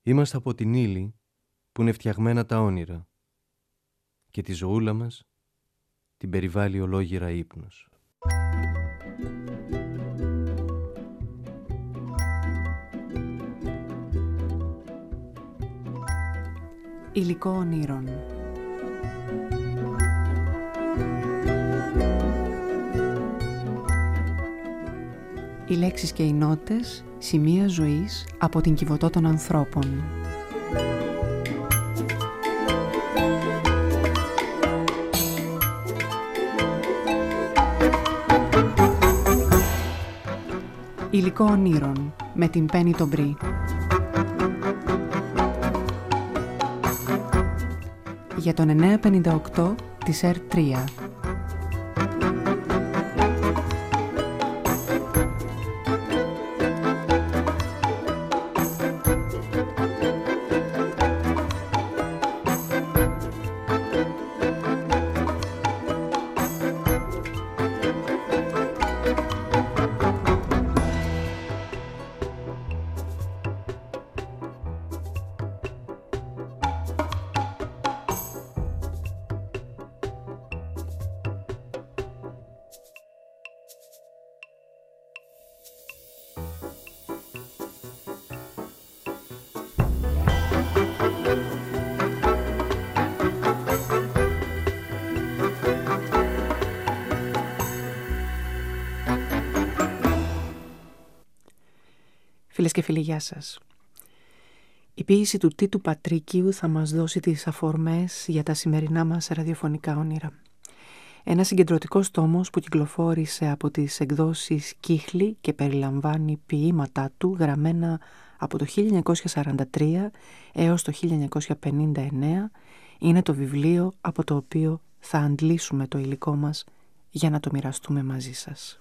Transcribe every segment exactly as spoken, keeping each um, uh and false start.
Είμαστε από την ύλη που είναι φτιαγμένα τα όνειρα και τη ζωούλα μας την περιβάλλει ολόγυρα ύπνος. Υλικό ονείρων. Οι λέξεις και οι νότες, σημεία ζωής από την Κιβωτό των ανθρώπων. Υλικό ονείρων με την Πέννη τον Μπρι. Για τον εννιακόσια πενήντα οκτώ της Ερ τρία. Φίλες και φίλοι, γεια σας. Η ποίηση του Τίτου Πατρίκιου θα μας δώσει τις αφορμές για τα σημερινά μας ραδιοφωνικά όνειρα. Ένα συγκεντρωτικός τόμος που κυκλοφόρησε από τις εκδόσεις Κύχλη και περιλαμβάνει ποίηματά του γραμμένα από το χίλια εννιακόσια σαράντα τρία έως το χίλια εννιακόσια πενήντα εννέα, είναι το βιβλίο από το οποίο θα αντλήσουμε το υλικό μας για να το μοιραστούμε μαζί σας.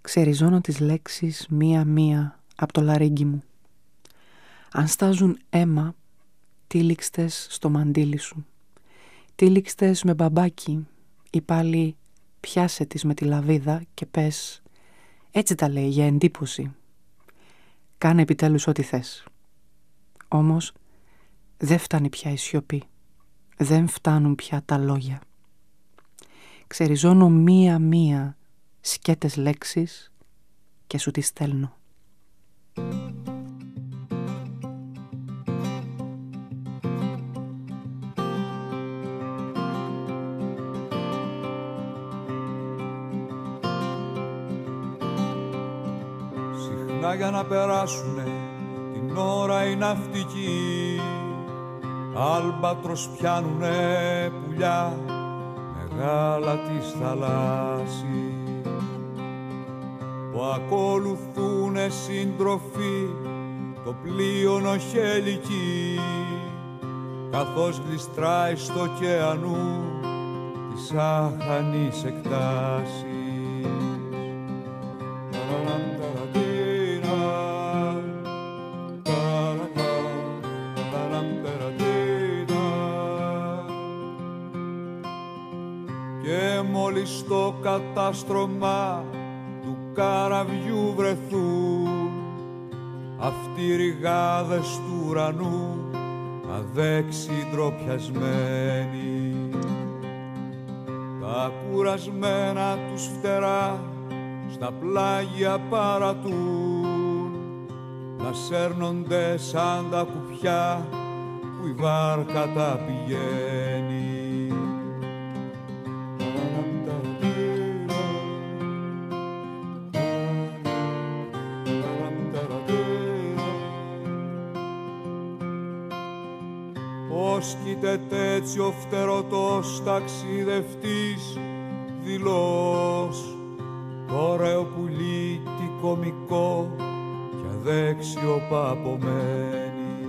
Ξεριζώνω τις λέξεις μία-μία από το λαρύγγι μου. Αν στάζουν αίμα, τύλιξτες στο μαντίλι σου. Τύλιξτες με μπαμπάκι ή πάλι πιάσε τις με τη λαβίδα και πες «Έτσι τα λέει για εντύπωση». Κάνε επιτέλους ό,τι θες. Όμως δεν φτάνει πια η σιωπή. Δεν φτάνουν πια τα λόγια. Ξεριζώνω μία-μία σκέτες λέξεις και σου τις στέλνω. Συχνά για να περάσουνε την ώρα οι ναυτικοί, άλμπατρος πιάνουνε πουλιά μεγάλα της θαλάσσης, που ακολουθούνε συντροφή το πλοίο νοχελική, καθώς γλιστράει στο ωκεανού της άχανης εκτάσης. Και μόλις στο κατάστρωμα του καραβιού βρεθούν αυτοί οι ρηγάδες του ουρανού αδέξι ντροπιασμένοι, τα κουρασμένα τους φτερά στα πλάγια παρατούν, να σέρνονται σαν τα κουπιά που η βάρκα τα πηγαίνει. Πώς κοίταται έτσι ο φτερωτός ταξιδευτής δηλώς, το ωραίο πουλί τι κωμικό κι αδέξιο παπομένη.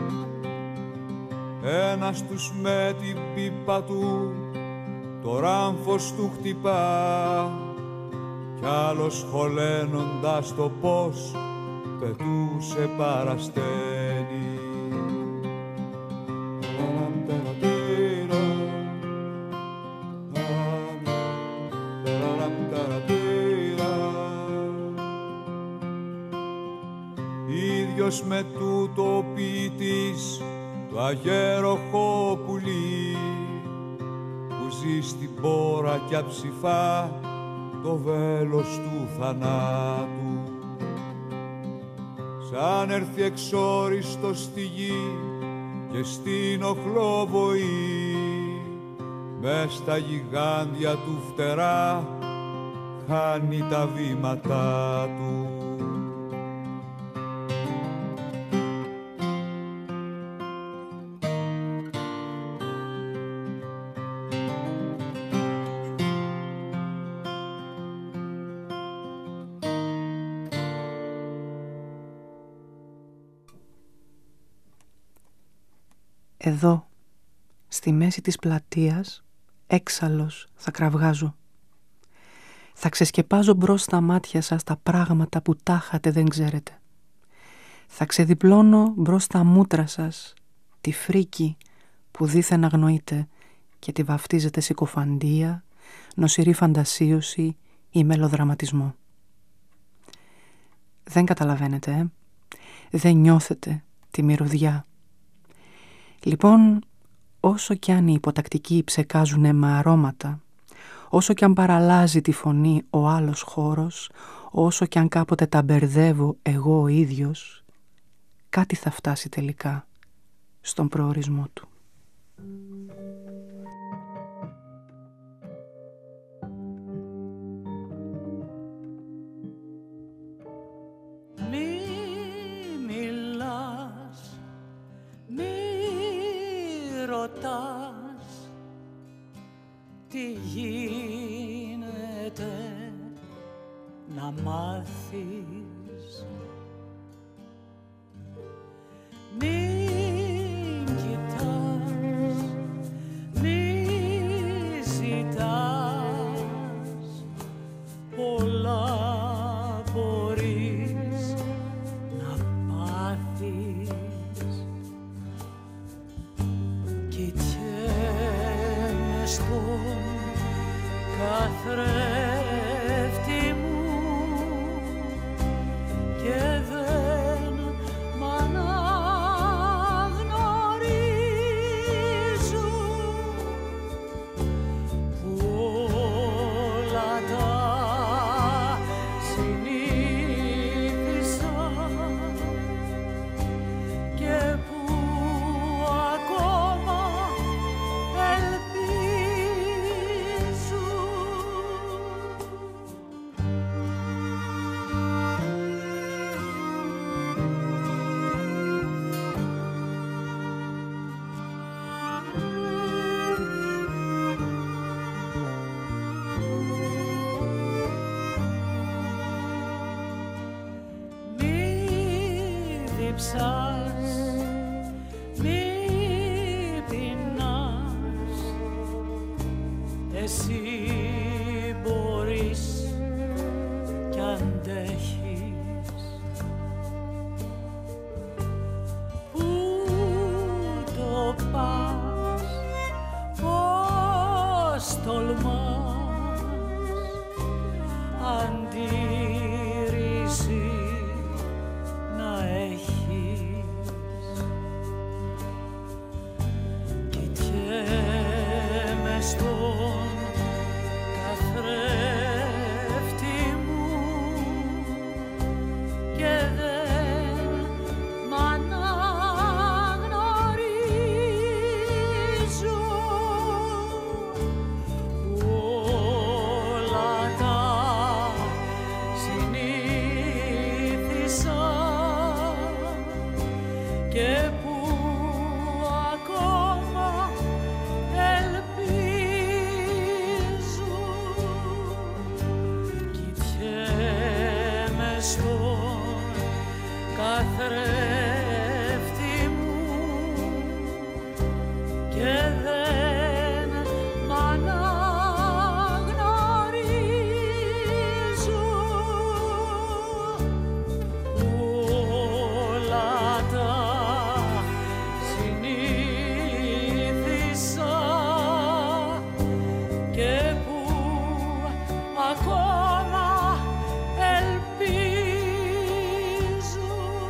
Ένας τους με την πίπα του το ράμφος του χτυπά, κι άλλος χωλένοντας το πώς πετούσε παρασταίνει. Ίδιος με τούτο ο ποιητής το αγέροχο πουλί, που ζει στην πόρα κι αψηφά το βέλος του θανάτου. Σαν έρθει εξόριστο στη γη και στην οχλοβοή, μες στα γιγάντια του φτερά χάνει τα βήματά του. Εδώ, στη μέση της πλατείας, έξαλλος θα κραυγάζω. Θα ξεσκεπάζω μπρος στα μάτια σας τα πράγματα που τάχατε δεν ξέρετε. Θα ξεδιπλώνω μπρος στα μούτρα σας τη φρίκη που δήθεν αγνοείτε και τη βαφτίζετε συκοφαντία, νοσηρή φαντασίωση ή μελοδραματισμό. Δεν καταλαβαίνετε, ε? Δεν νιώθετε τη μυρωδιά. Λοιπόν, όσο κι αν οι υποτακτικοί ψεκάζουνε με αρώματα, όσο κι αν παραλάζει τη φωνή ο άλλος χώρος, όσο κι αν κάποτε τα μπερδεύω εγώ ο ίδιος, κάτι θα φτάσει τελικά στον προορισμό του. Μη μιλάς, μη ρωτάς τι γίνεται να μάθεις. Μην κοιτάς, μη ζητάς πολλά λείψας, μη πεινάς, εσύ μπορείς κι αντέχεις. Πού το πας, πώς τολμάς, αντίρρηση να έχεις. Κοιτιέμαι στον καθρέφτη μου και δεν μ' αναγνωρίζω. Όλα τα συνήθισα και που ακόμα ελπίζω. Κοιτιέμαι στον καθρέφτη μου και δεν μ' αναγνωρίζω. Όλα τα συνήθισα και που ακόμα ελπίζω.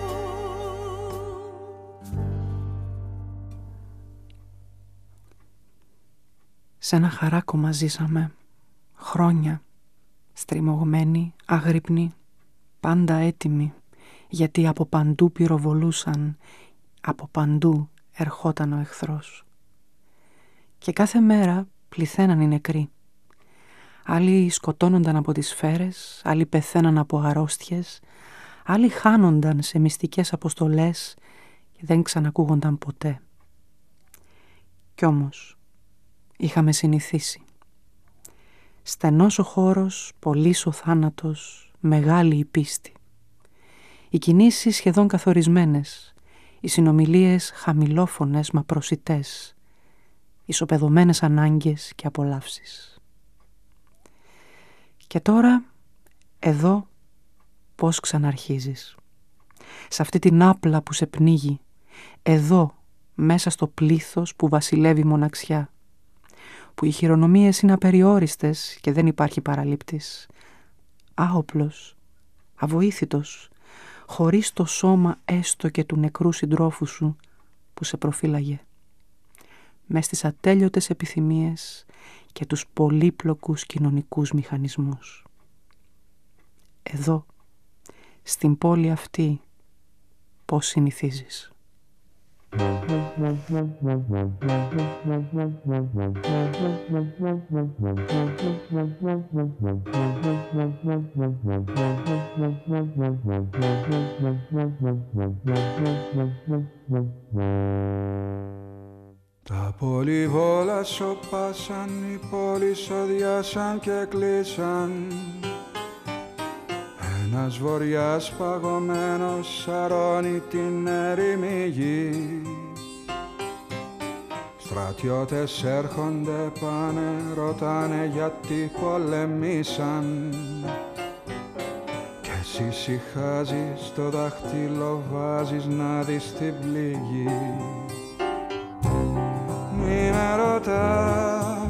Σ' ένα χαράκωμα ζήσαμε, χρόνια, στριμωγμένοι, αγρύπνοι, πάντα έτοιμοι, γιατί από παντού πυροβολούσαν, από παντού ερχόταν ο εχθρός. Και κάθε μέρα πληθαίναν οι νεκροί. Άλλοι σκοτώνονταν από τις σφαίρες, άλλοι πεθαίναν από αρρώστιες, άλλοι χάνονταν σε μυστικές αποστολές και δεν ξανακούγονταν ποτέ. Κι όμως είχαμε συνηθίσει. Στενός ο χώρος, πολύς ο θάνατος, μεγάλη η πίστη. Οι κινήσεις σχεδόν καθορισμένες, οι συνομιλίες χαμηλόφωνες μα προσιτές, ισοπεδωμένες ανάγκες και απολαύσεις. Και τώρα, εδώ, πώς ξαναρχίζεις. Σε αυτή την άπλα που σε πνίγει, εδώ, μέσα στο πλήθος που βασιλεύει μοναξιά, που οι χειρονομίες είναι απεριόριστες και δεν υπάρχει παραλήπτης. Άοπλος, αβοήθητος, χωρίς το σώμα έστω και του νεκρού συντρόφου σου που σε προφύλαγε. Μες στις ατέλειωτες επιθυμίες και τους πολύπλοκους κοινωνικούς μηχανισμούς. Εδώ, στην πόλη αυτή, πώς συνηθίζεις. Τα πολυβόλα σωπάσαν, οι πόλεις οδιάσαν και κλείσαν. Ένας βοριάς παγωμένος σαρώνει την έρημη γη. Στρατιώτες έρχονται, πάνε, ρωτάνε γιατί πολεμήσαν. Κι εσύ ησυχάζεις, το δάχτυλο βάζεις να δεις την πληγή. Μη με ρωτάς,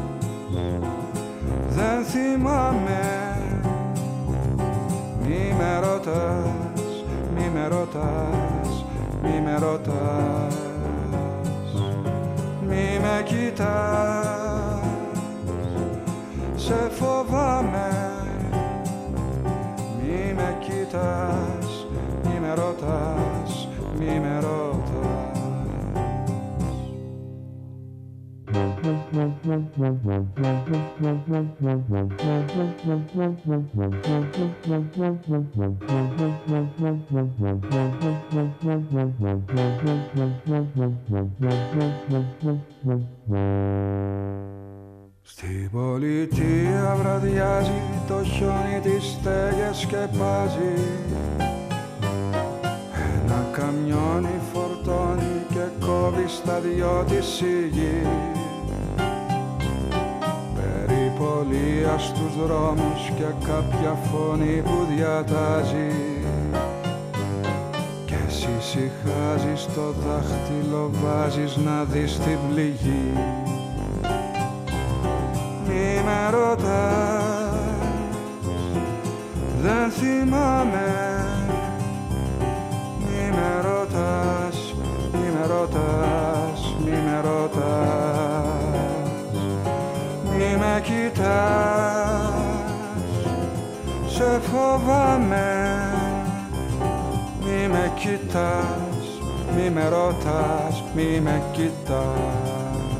δεν θυμάμαι. Μη με ρωτάς, μη με ρωτάς, μη με ρωτάς. Μη με κοιτάς, σε φοβάμαι. Μη με κοιτάς, μη με ρωτάς, μη με ρωτάς. Στην πολιτεία βραδιάζει, το χιόνι τις στέγες σκεπάζει. Ένα ραδιό της η γη. Περιπολία στους δρόμους και κάποια φωνή που διατάζει. Κι εσύ ησυχάζεις, το δάχτυλο βάζεις να δεις την πληγή. Μη με ρωτάς, δεν θυμάμαι. Μη με ρωτάς, μη με ρωτάς, μη με ρωτάς. Μη με κοιτάς, σε φοβάμαι. Μη με κοιτάς, μη με ρωτάς, μη με κοιτάς.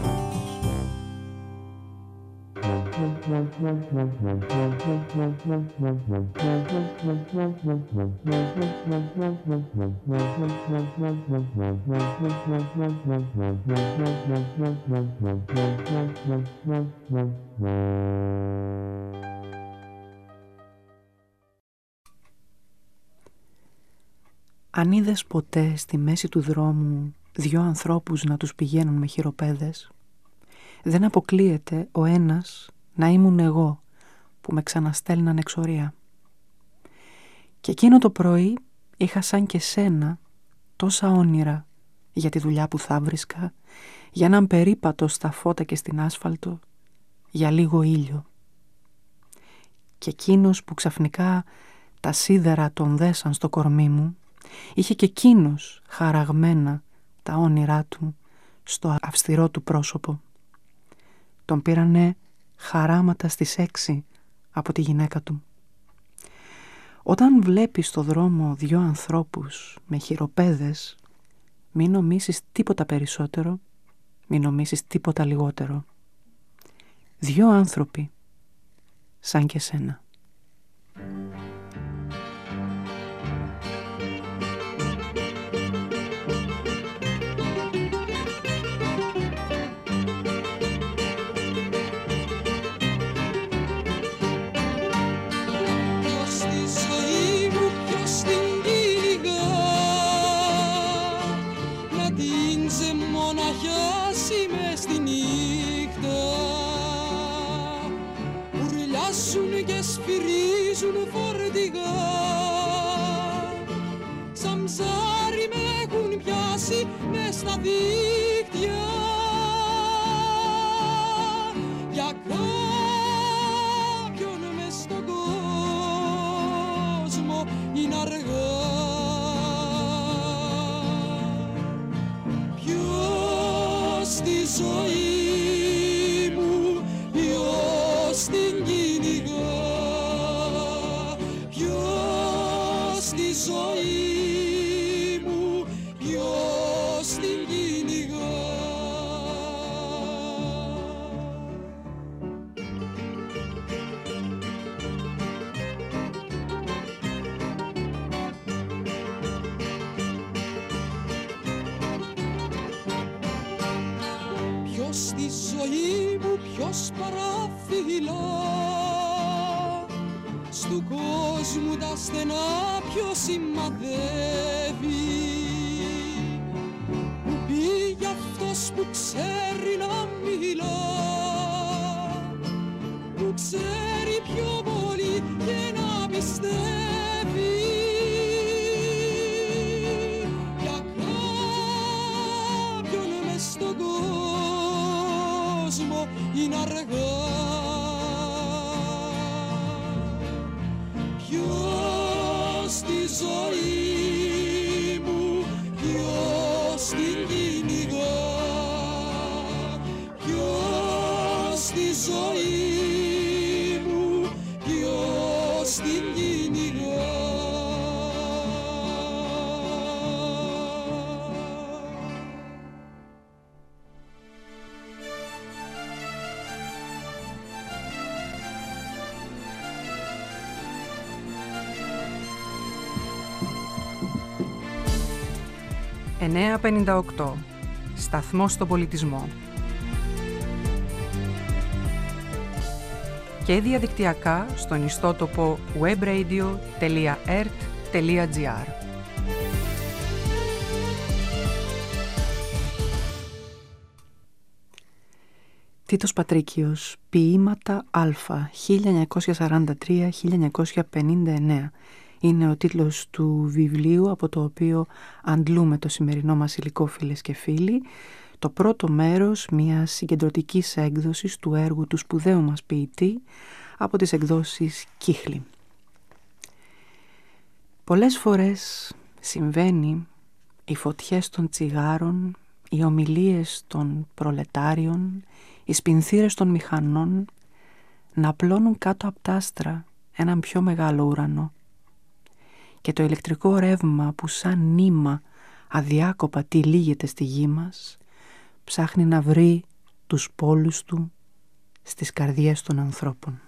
Αν είδες ποτέ στη μέση του δρόμου δυο ανθρώπους να τους πηγαίνουν με χειροπέδες, δεν αποκλείεται ο ένας να ήμουν εγώ που με ξαναστέλναν εξορία. Και εκείνο το πρωί είχα σαν και σένα τόσα όνειρα για τη δουλειά που θα βρίσκα, για έναν περίπατο στα φώτα και στην άσφαλτο, για λίγο ήλιο. Και εκείνος που ξαφνικά τα σίδερα τον δέσαν στο κορμί μου, είχε και εκείνος χαραγμένα τα όνειρά του στο αυστηρό του πρόσωπο. Τον πήρανε χαράματα στις έξι από τη γυναίκα του. Όταν βλέπεις στο δρόμο δυο ανθρώπους με χειροπέδες, μην νομίσεις τίποτα περισσότερο, μην νομίσεις τίποτα λιγότερο. Δυο άνθρωποι σαν και σένα. Και σφυρίζουν φορτηγά, σαν ψάρι με έχουν πιάσει μες στα δίκτυα. Για κάποιον μες στον κόσμο είναι αργά. Ποιος στη ζωή μου, ποιος την κυνηγά, ποιος στη ζωή μου, ποιος την κυνηγά. Ποιος στη ζωή μου, ποιος παραφυλά, στου κόσμου τα στενά ποιος σημαδεύει. Που πήγε αυτός που ξέρει να μιλά, που ξέρει πιο πολύ και να πιστεύει. Για κάποιον μες στον κόσμο είναι αργά. Ποιος στη ζωή μου, ποιος την κυνηγά, ποιος στη ζωή μου, ποιος την κυνηγά. εννιά πενήντα οκτώ. Σταθμός στον πολιτισμό. Και διαδικτυακά στον ιστότοπο webradio τελεία erт τελεία gr. Τίτος Πατρίκιος, ποίηματα Α, χίλια εννιακόσια σαράντα τρία με χίλια εννιακόσια πενήντα εννέα. Είναι ο τίτλος του βιβλίου από το οποίο αντλούμε το σημερινό μας υλικό, φίλες και φίλοι. Το πρώτο μέρος μιας συγκεντρωτικής έκδοσης του έργου του σπουδαίου μας ποιητή από τις εκδόσεις Κύχλη. Πολλές φορές συμβαίνει οι φωτιές των τσιγάρων, οι ομιλίες των προλετάριων, οι σπινθήρες των μηχανών να απλώνουν κάτω από τα άστρα έναν πιο μεγάλο ουρανό και το ηλεκτρικό ρεύμα που σαν νήμα αδιάκοπα τυλίγεται στη γη μας ψάχνει να βρει τους πόλους του στις καρδιές των ανθρώπων.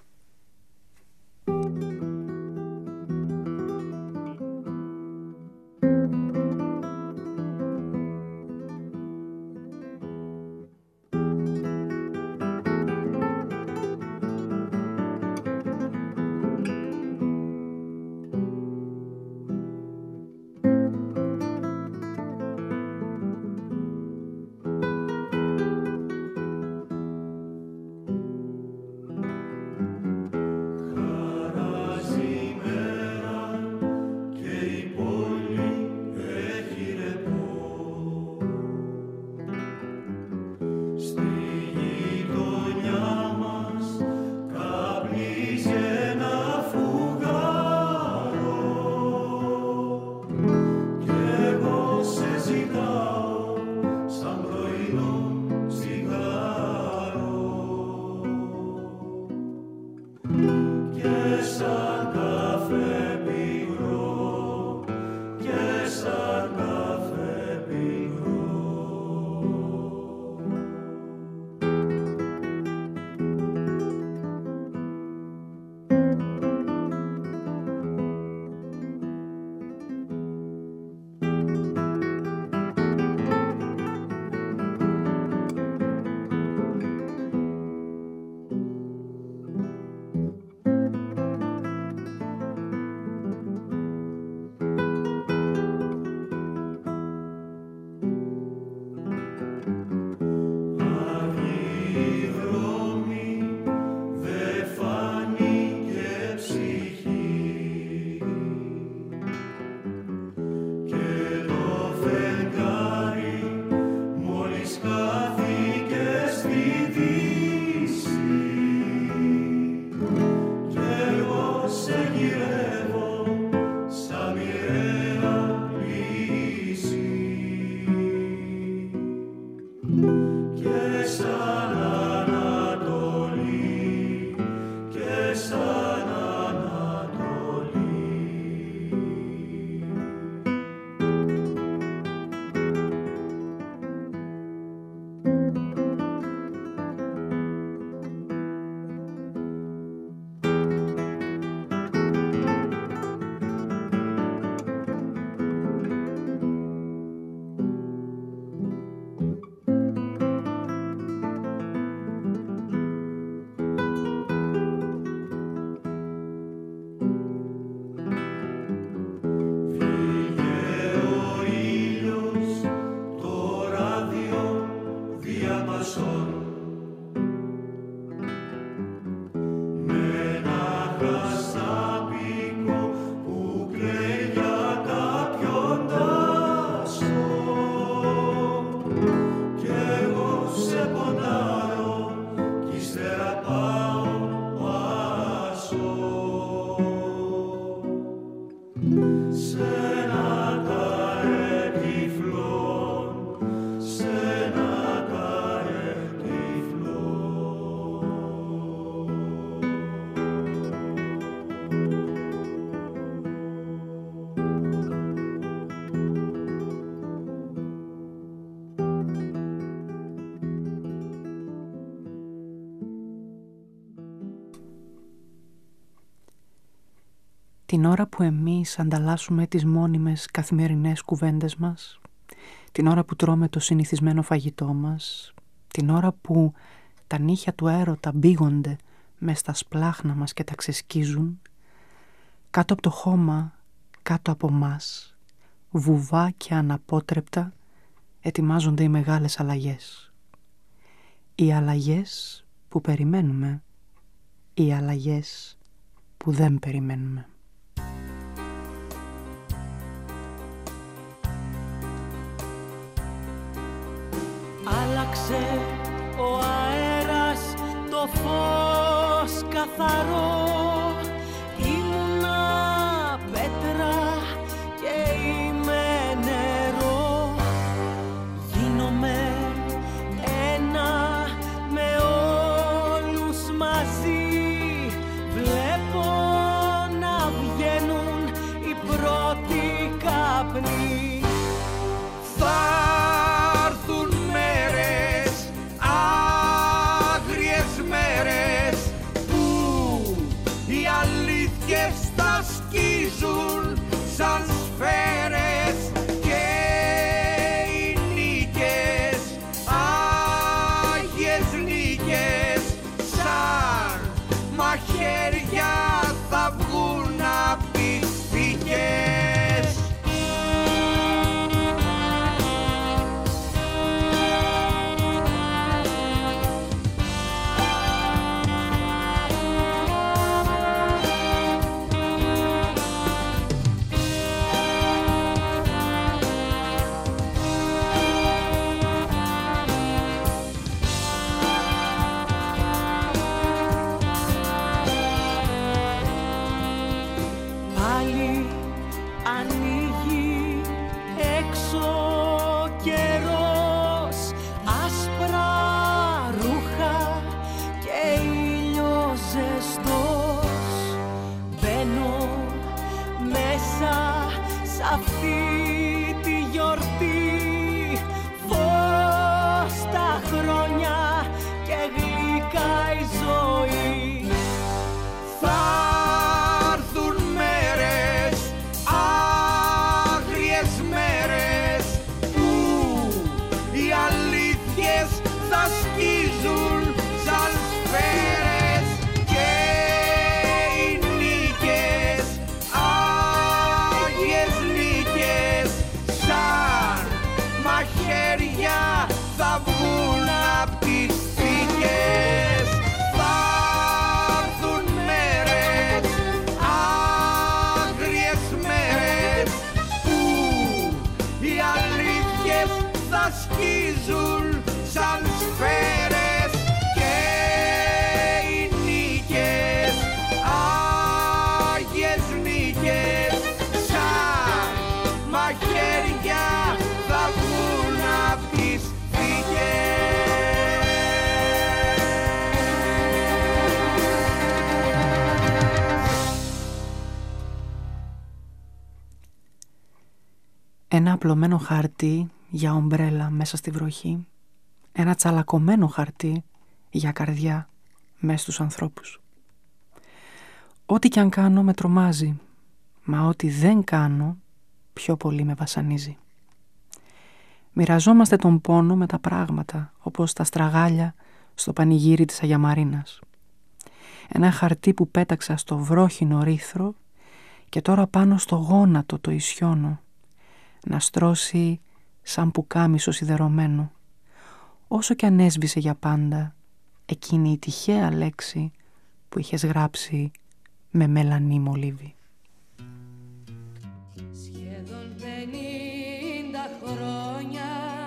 Την ώρα που εμείς ανταλλάσσουμε τις μόνιμες καθημερινές κουβέντες μας, την ώρα που τρώμε το συνηθισμένο φαγητό μας, την ώρα που τα νύχια του έρωτα μπήγονται μες στα σπλάχνα μας και τα ξεσκίζουν, κάτω από το χώμα, κάτω από μας, βουβά και αναπότρεπτα ετοιμάζονται οι μεγάλες αλλαγές. Οι αλλαγές που περιμένουμε, οι αλλαγές που δεν περιμένουμε. Άλλαξε ο αέρας, το φως καθαρό. Ήμουνα πέτρα και είμαι νερό. Γίνομαι ένα με όλους μαζί. Βλέπω να βγαίνουν οι πρώτοι καπνοί. Θα έρθουν μέρες, άγριες μέρες, που οι αλήθειες θα σκίζουν σαν σφαίρες και οι νίκες, άγιες νίκες, σαν μαχαίρια θα βγουν απ' τις φύκες. Πάλι ανοίγει έξω καιρός, άσπρα ρούχα και ήλιος ζεστός. Μπαίνω μέσα σ' αυτή τη γιορτή, φως τα χρόνια και γλυκά η ζωή. Θα έρθουν μέρες, άγριες μέρες, που οι αλήθειες θα σκίζουν σαν σφαίρες και οι νίκες, άγιες νίκες, σαν μαχαίρια θα βγουν απ' τις φύκες. Θα έρθουν μέρες, άγριες μέρες, που οι αλήθειες θα σκίζουν σαν σφαίρες και οι νίκες, άγιες νίκες, σαν μαχαίρια θα βγουν απ' τις φύκες. Ένα απλωμένο χαρτί για ομπρέλα μέσα στη βροχή. Ένα τσαλακωμένο χαρτί για καρδιά μέσα στους ανθρώπους. Ό,τι κι αν κάνω με τρομάζει, μα ό,τι δεν κάνω πιο πολύ με βασανίζει. Μοιραζόμαστε τον πόνο με τα πράγματα, όπως τα στραγάλια στο πανηγύρι της Αγιαμαρίνας. Ένα χαρτί που πέταξα στο βρόχινο ρήθρο και τώρα πάνω στο γόνατο το ισιώνω, να στρώσει σαν πουκάμισο σιδερωμένο, όσο κι αν έσβησε για πάντα εκείνη η τυχαία λέξη που είχες γράψει με μελανή μολύβι. Σχεδόν πενήντα χρόνια,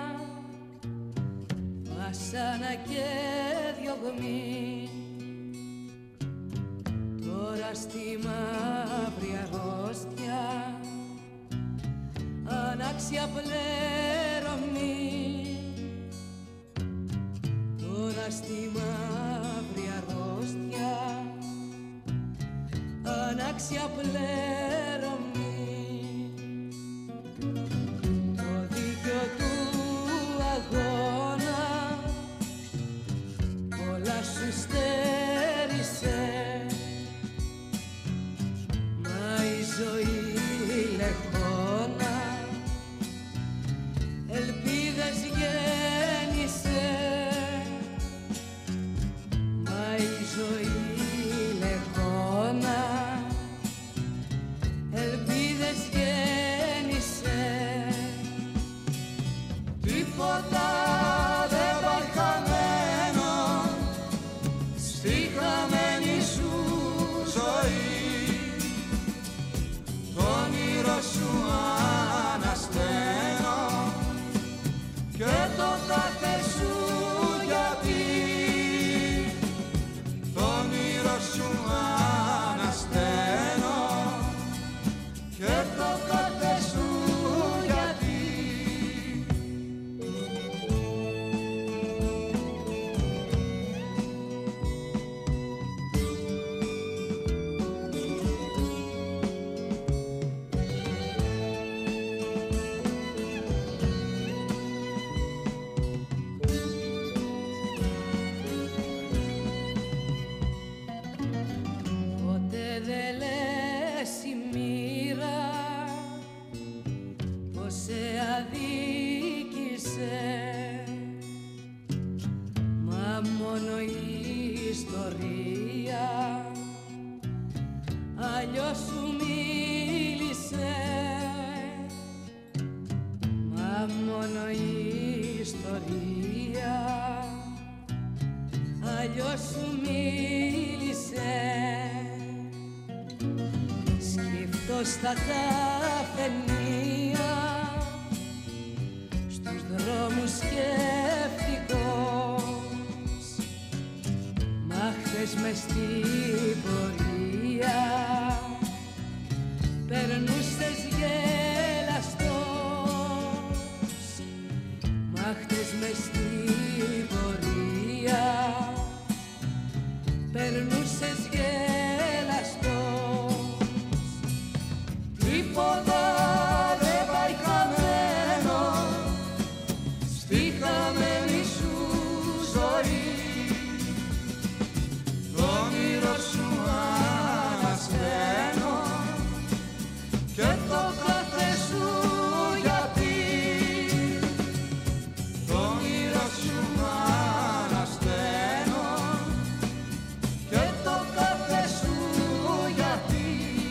βασάνα και διωγμή, τώρα στη μαύρη αρρώστια ανάξια πλέρωμη. Τώρα στη μαύρη αρρώστια ανάξια πλέρωμη. Το δίκιο του αγώνα πολλά σου στέρισε, μα η ζωή λεχόνα ελπίδες γέννησε, μα η ζωή λεχόνα σε αδίκησε, μα μόνο η ιστορία αλλιώς σου μίλησε, μα μόνο η ιστορία αλλιώς σου μίλησε. Σκύφτος στα καφενεία, στους δρόμους σκέφτικος, μα χθες μες στην πορεία περνούσες γελαστός, μα χθες μες στην πορεία περνούσες γελαστός. Τίποτα δεν πάει χαμένο στη χαμένη σου ζωή, το όνειρο σου ανασταίνω και το κάθε σου γιατί, το όνειρο σου ανασταίνω και το κάθε σου γιατί.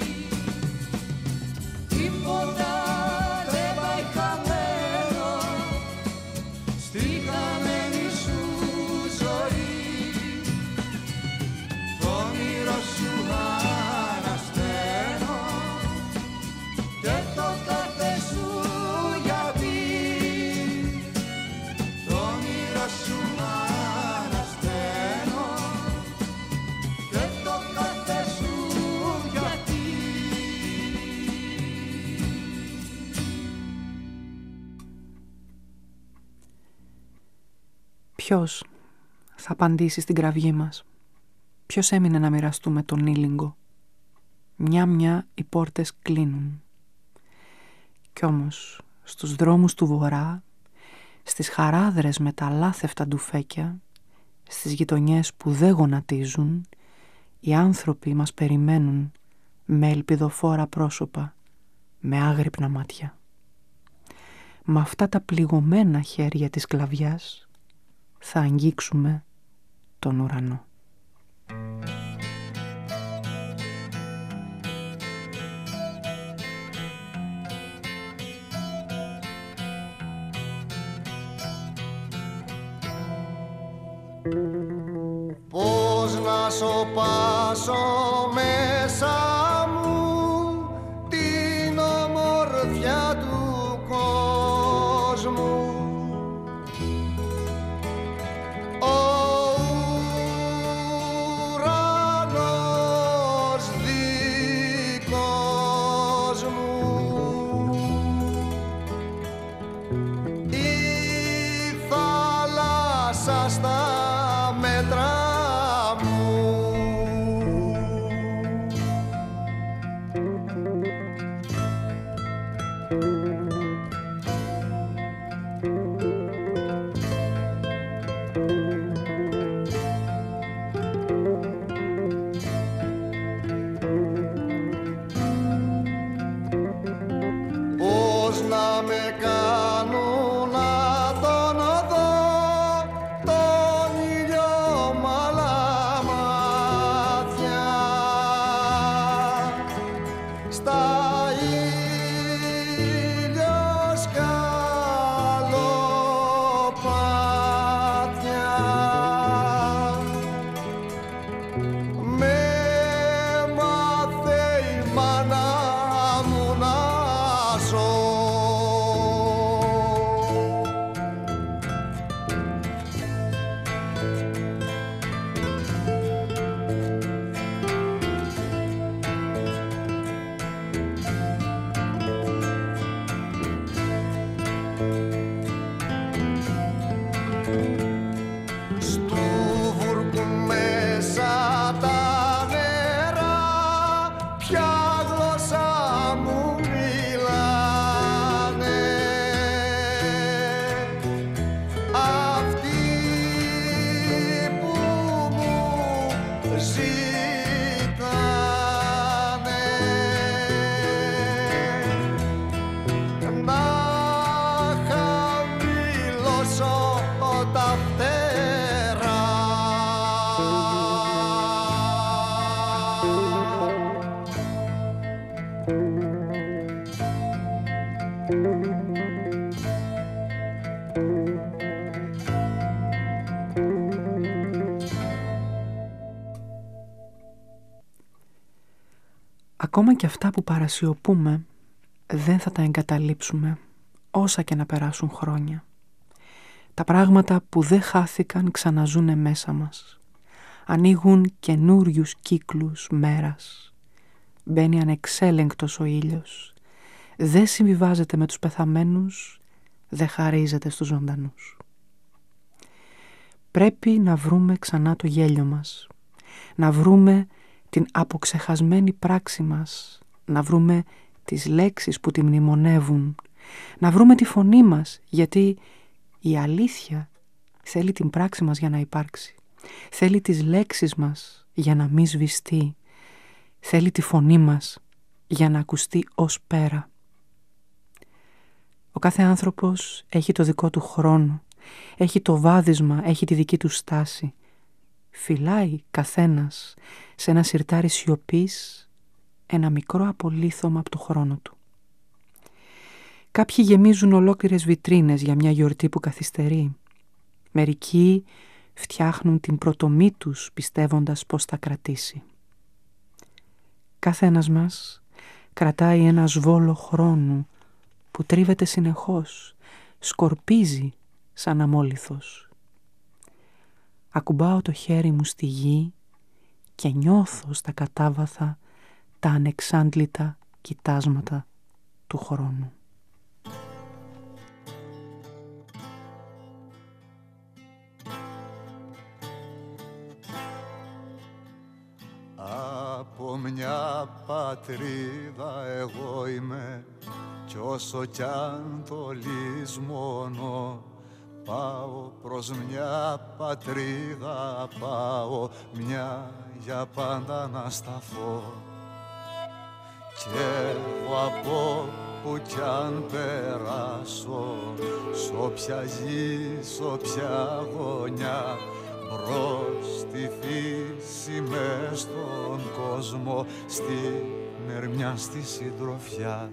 Τίποτα δεν πάει χαμένο στη χαμένη σου ζωή, το όνειρο σου ανασταίνω και το κάθε σου γιατί, το όνειρο σου ανασταίνω και το κάθε σου γιατί. Ποιος θα απαντήσει στην κραυγή μας? Ποιος έμεινε να μοιραστούμε τον ήλιγκο? Μια-μια οι πόρτες κλείνουν. Κι όμως στους δρόμους του βορρά, στις χαράδρες με τα λάθευτα ντουφέκια, στις γειτονιές που δεν γονατίζουν, οι άνθρωποι μας περιμένουν με ελπιδοφόρα πρόσωπα, με άγρυπνα μάτια. Με αυτά τα πληγωμένα χέρια της σκλαβιάς θα αγγίξουμε τον ουρανό. Πώς να σωπάσω μέσα μου την ομορφιά του κόσμου, ο ουρανός δικός μου, η θάλασσα στα μέτρα μου. Πώς να με κάνουν να τον δω τον ήλιο μ' άλλα μάτια, στα ηλιοσκαλοπάτια. Με μάθε η μάνα μου να ζω Ακόμα και αυτά που παρασιωπούμε δεν θα τα εγκαταλείψουμε όσα και να περάσουν χρόνια. Τα πράγματα που δεν χάθηκαν ξαναζούνε μέσα μας. Ανοίγουν καινούριους κύκλους μέρας. Μπαίνει ανεξέλεγκτος ο ήλιος. Δεν συμβιβάζεται με τους πεθαμένους, δεν χαρίζεται στους ζωντανούς. Πρέπει να βρούμε ξανά το γέλιο μας, να βρούμε την αποξεχασμένη πράξη μας, να βρούμε τις λέξεις που τη μνημονεύουν, να βρούμε τη φωνή μας, γιατί η αλήθεια θέλει την πράξη μας για να υπάρξει, θέλει τις λέξεις μας για να μη σβηστεί, θέλει τη φωνή μας για να ακουστεί ως πέρα. Ο κάθε άνθρωπος έχει το δικό του χρόνο, έχει το βάδισμα, έχει τη δική του στάση. Φυλάει καθένας σε ένα σιρτάρι σιωπής ένα μικρό απολίθωμα από το χρόνο του. Κάποιοι γεμίζουν ολόκληρες βιτρίνες για μια γιορτή που καθυστερεί. Μερικοί φτιάχνουν την πρωτομή τους πιστεύοντας πως θα κρατήσει. Κάθε ένας μας κρατάει ένα σβόλο χρόνου που τρίβεται συνεχώς, σκορπίζει σαν αμόλιθος. Ακουμπάω το χέρι μου στη γη και νιώθω στα κατάβαθα τα ανεξάντλητα κοιτάσματα του χρόνου. Από μια πατρίδα εγώ είμαι κι όσο κι αν το λησμονώ, πάω προς μια πατρίδα, πάω μια για πάντα να σταθώ. Κι εγώ από που κι αν περάσω, σ' όποια γη, σ' όποια γωνιά, μπρος στη φύση μες στον κόσμο, στην ερμιά, στη συντροφιά.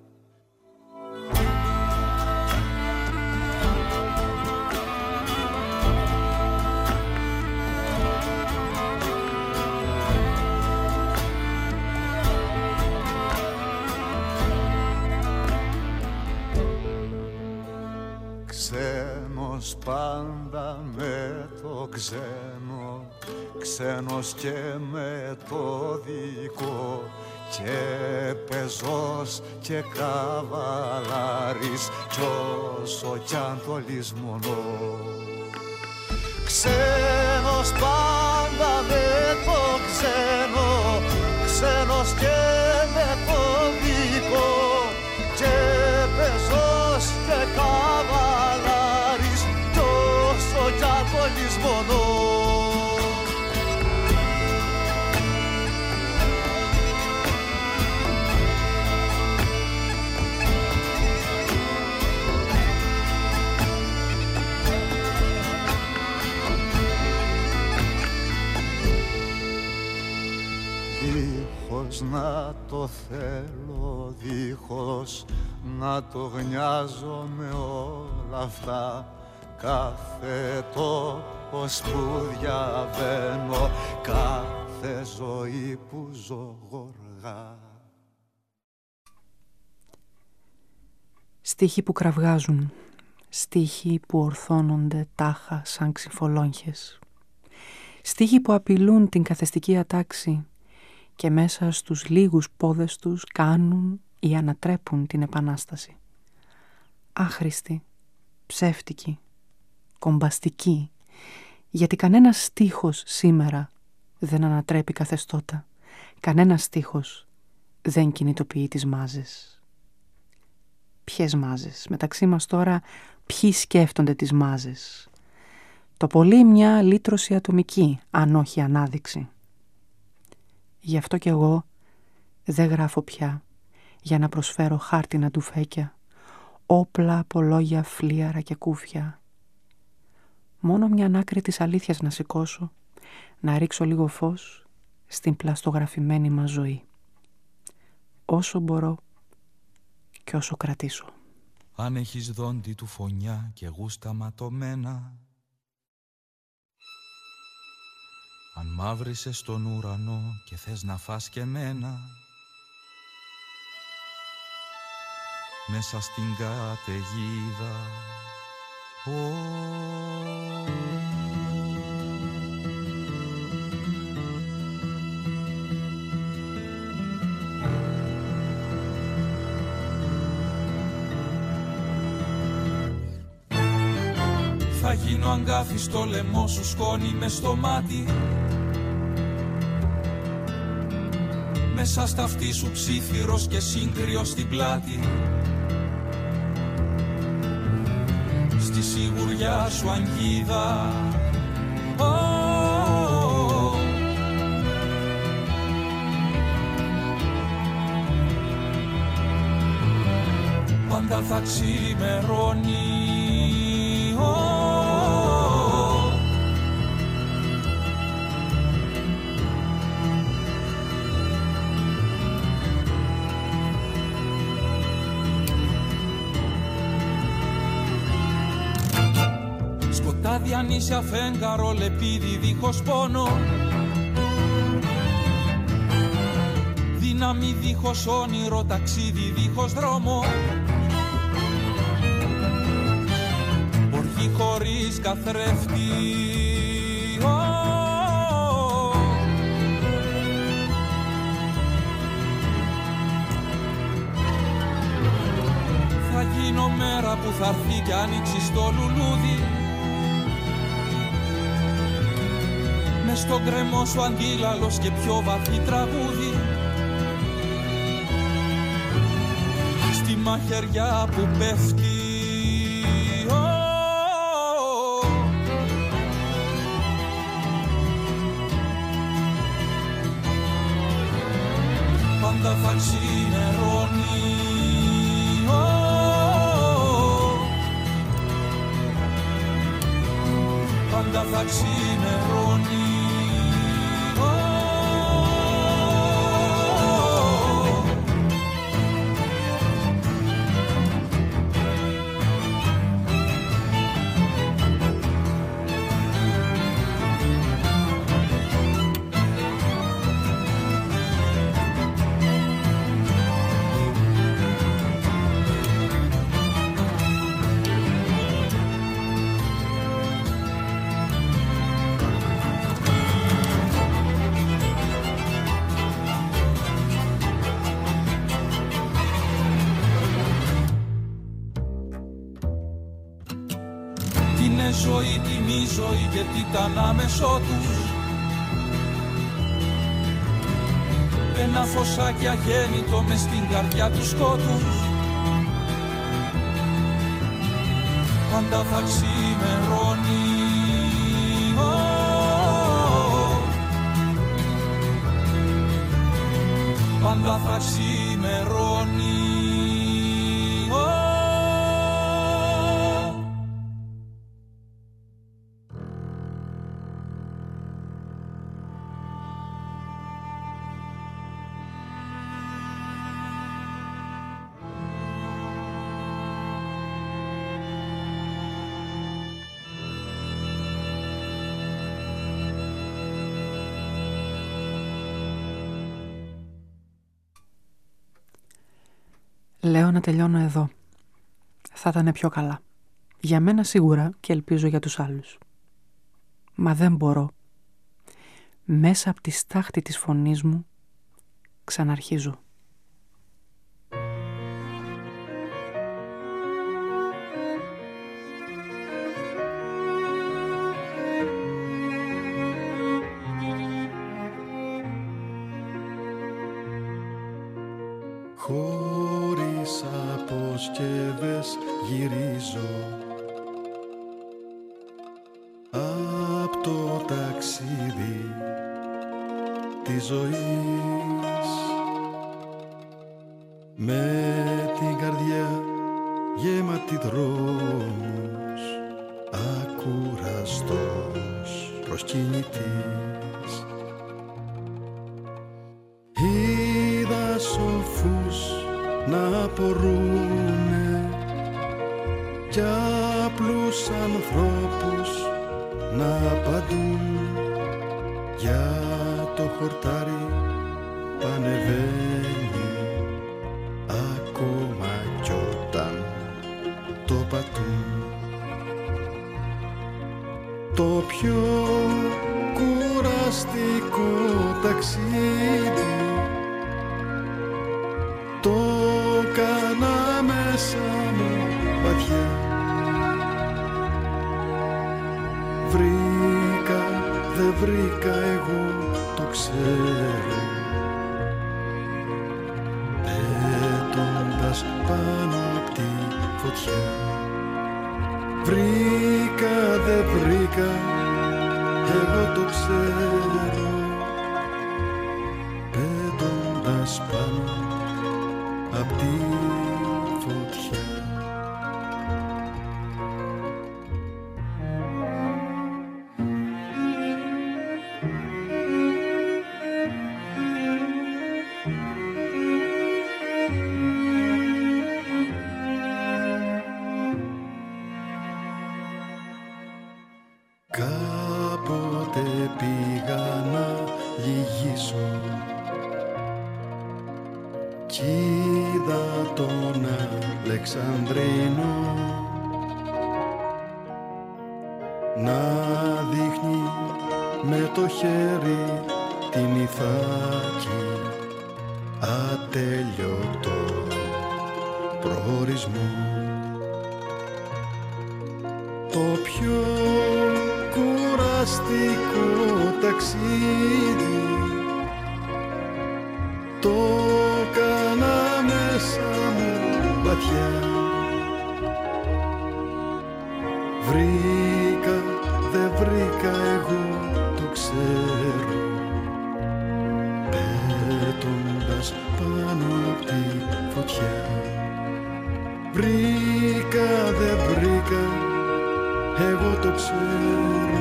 Ξένος πάντα με το ξένο, ξένος και με το δικό, και πεζός και καβαλάρης κι όσο κι αν το λησμονώ. Ξένος πάντα με το ξένο, ξένος και με το δικό, και πεζός και καβαλάρης κι όσο κι αν το λησμονώ. Δίχως να το θέλω, δίχως να το γνιάζομαι όλα αυτά, κάθε τόπος που διαβαίνω, κάθε ζωή που ζω γοργά. Στίχοι που κραυγάζουν, στίχοι που ορθώνονται τάχα σαν ξυφολόγχες, στίχοι που απειλούν την καθεστική ατάξη και μέσα στους λίγους πόδες τους κάνουν ή ανατρέπουν την επανάσταση. Άχρηστη, ψεύτικη, κομπαστική, γιατί κανένας στίχος σήμερα δεν ανατρέπει καθεστώτα, κανένας στίχος δεν κινητοποιεί τις μάζες. Ποιες μάζες? Μεταξύ μας τώρα ποιοι σκέφτονται τις μάζες? Το πολύ μια λύτρωση ατομική, αν όχι ανάδειξη. Γι' αυτό κι εγώ δεν γράφω πια για να προσφέρω χάρτινα ντουφέκια, όπλα από λόγια φλίαρα και κούφια. Μόνο μια άκρη της αλήθειας να σηκώσω, να ρίξω λίγο φως στην πλαστογραφημένη μας ζωή. Όσο μπορώ και όσο κρατήσω. Αν έχεις δόντι του φωνιά και γούστα ματωμένα, αν μαύρισες στον ουρανό και θες να φας και μένα, μέσα στην καταιγίδα. Oh. Θα γίνω αγκάθι στο λαιμό σου, σκόνη μες στο μάτι. Μέσα στα αυτή σου ψήθυρος και σύγκριο στην πλάτη. Στη σιγουριά σου αγγίδα. Oh. Πάντα θα ξημερώνει. Oh. Σκοτάδι ανήσια φέγγαρο, λεπίδι δίχως πόνο. Δύναμη δίχως όνειρο, ταξίδι δίχως δρόμο. Οργή χωρίς καθρέφτη. Oh. Θα γίνω μέρα που θα έρθει κι άνοιξει στο λουλούδι. Μες στον κρεμό σου αντίλαλος και πιο βαθύ τραγούδι. Στη μαχαιριά που πέφτει. Oh. Πάντα θα ξημερώνει. Oh. Πάντα θα ξημερώνει. Ζωή, τιμή ζωή και τι ήταν άμεσό τους. Ένα φωσάκι αγέννητο μες στην καρδιά του σκότους. Πάντα θα ξημερώνει. Oh. Πάντα θα ξημερώνει. Oh. Λέω να τελειώνω εδώ. Θα ήταν πιο καλά. Για μένα σίγουρα και ελπίζω για τους άλλους. Μα δεν μπορώ. Μέσα από τη στάχτη της φωνής μου ξαναρχίζω. Χωρίς αποσκευές γυρίζω απ' το ταξίδι της ζωής, με την καρδιά γεμάτη δρόμους, ακούραστος προσκυνητής. Είδα σοφούς να απορρούνε κι απλούς ανθρώπους να απαντούν, για το χορτάρι πανεβαίνει ακόμα κι περπατούν. Το πιο κουραστικό ταξίδι το κάνα μέσα μου βαθιά. Βρήκα, δεν βρήκα, εγώ το ξέρω, πέτοντας πάνω απ' τη φωτιά. Βρήκα, δεν βρήκα, εγώ το ξέρω, πέτοντας πάνω απ' τη φωτιά. Κάποτε πήγα να λυγίσω κι είδα τον Αλεξανδρίνο να δείχνει με το χέρι την Ιθάκη ατέλειωτο προορισμό. Το πιο κουραστικό ταξίδι το κάνα μέσα μου βαθιά. Βρήκα, δεν βρήκα, εγώ το ξέρω, πέτοντας πάνω απ' τη φωτιά. Βρήκα, δεν βρήκα, εγώ το ξέρω,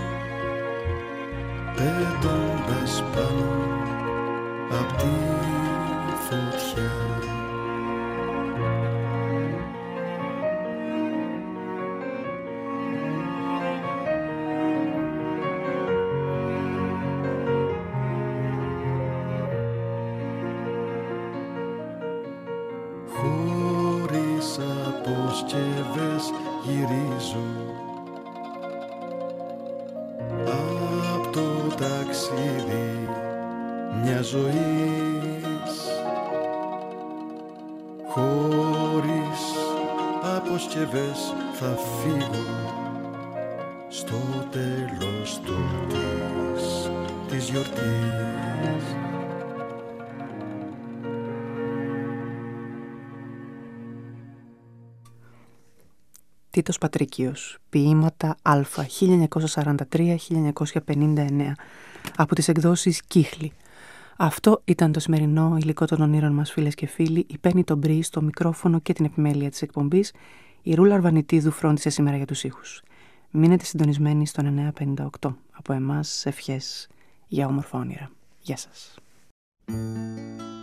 πέτοντας πάνω απ' τη φωτιά. Χωρίς αποσκευές γυρίζω απ' το ταξίδι μια ζωής. Χωρίς αποσκευές θα φύγω στο τέλος του της, της γιορτής. Τίτος Πατρίκιος, ποίηματα Α, χίλια εννιακόσια σαράντα τρία με χίλια εννιακόσια πενήντα εννέα, από τις εκδόσεις Κύχλη. Αυτό ήταν το σημερινό υλικό των ονείρων μας, φίλες και φίλοι. Η Πέννη τον Μπρι στο μικρόφωνο και την επιμέλεια της εκπομπής. Η Ρούλα Αρβανιτίδου φρόντισε σήμερα για τους ήχους. Μείνετε συντονισμένοι στον εννιά πενήντα οκτώ. Από εμάς ευχές για όμορφα όνειρα. Γεια σας.